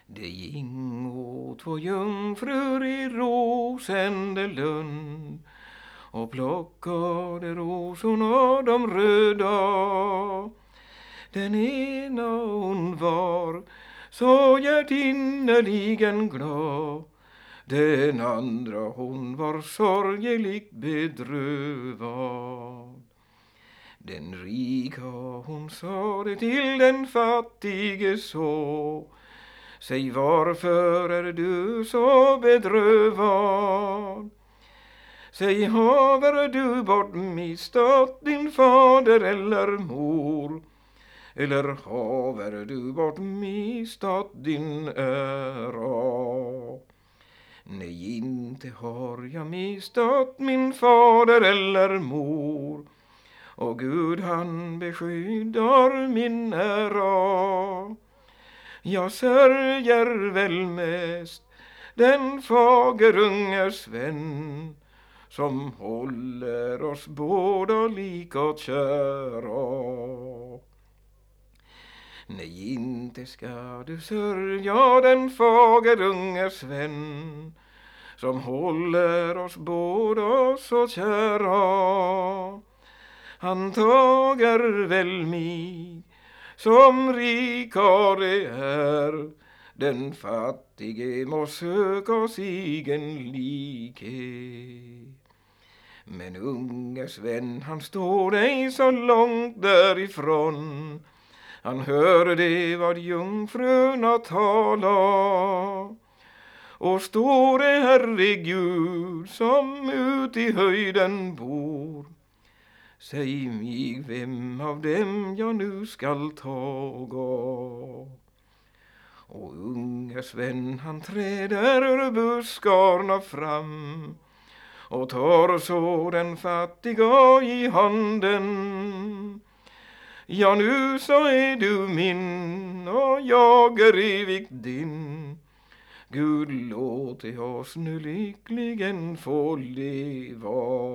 Det gingo två jungfrur i Rosendelund och plockade rosorna de röda. Den ena hon var så hjärtinnerligen glad, den andra hon var sorgligt bedrövad. Den rika hon sade till den fattige så: säg, varför är du så bedrövad? Säg, haver du bortmistat din fader eller mor? Eller haver du bortmistat din ära? Nej, inte har jag mistat min fader eller mor, och Gud han beskyddar min ära. Jag sörjer väl mest den fagerunge Sven, som håller oss båda lika kära. Nej, inte ska du sörja den fagerunge Sven, som håller oss båda så kära. Han tager väl mig som rikare är, den fattige må söka sigen likhet. Men unge Sven han står ej så långt därifrån, han hörde vad jungfrurna tala. Och store Herregud som ut i höjden bor, säg mig vem av dem jag nu skall taga. Och unge Sven han träder ur buskarna fram och tar så den fattiga i handen. Ja, nu så är du min och jag är evigt din. Gud låt oss nu lyckligen få leva.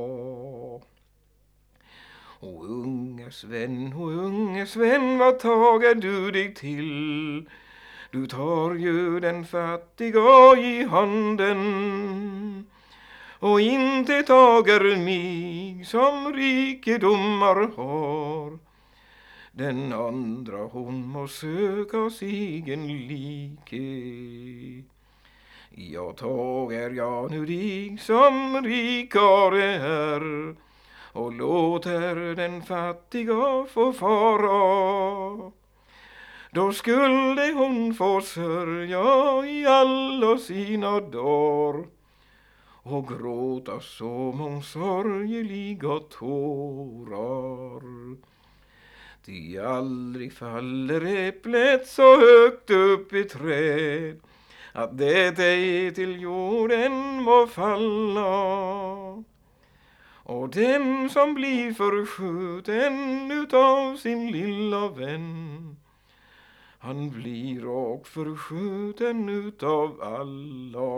Och unge Sven, vad tager du dig till? Du tar ju den fattiga i handen och inte tager mig som rikedomar har. Den andra hon må söka sigen like. Jag tager jag nu dig som rikare är och låter den fattiga få fara. Då skulle hon få sörja i alla sina dagar och gråta så mångsorgliga tårar. Ty aldrig faller äpplet så högt upp i träd att det ej till jorden må falla. Och den som blir förskjuten utav sin lilla vän, han blir och förskjuten utav alla.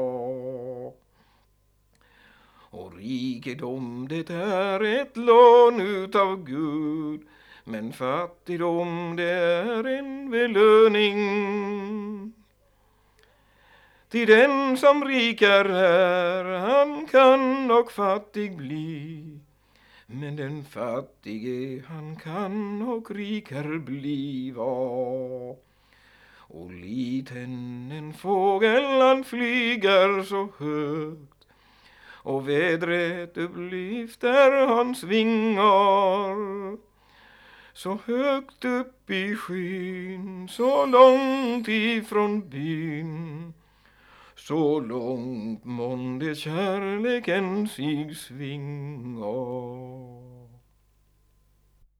Och rikedom det är ett lån utav Gud, men fattigdom det är en belöning. Till den som rik är, han kan och fattig bli, men den fattige han kan och rikare bliva. Och liten en fågel han flyger så högt, och vädret upplyfter hans vingar. Så högt upp i skyn, så långt ifrån byn, så långt månde kärleken sig svinga.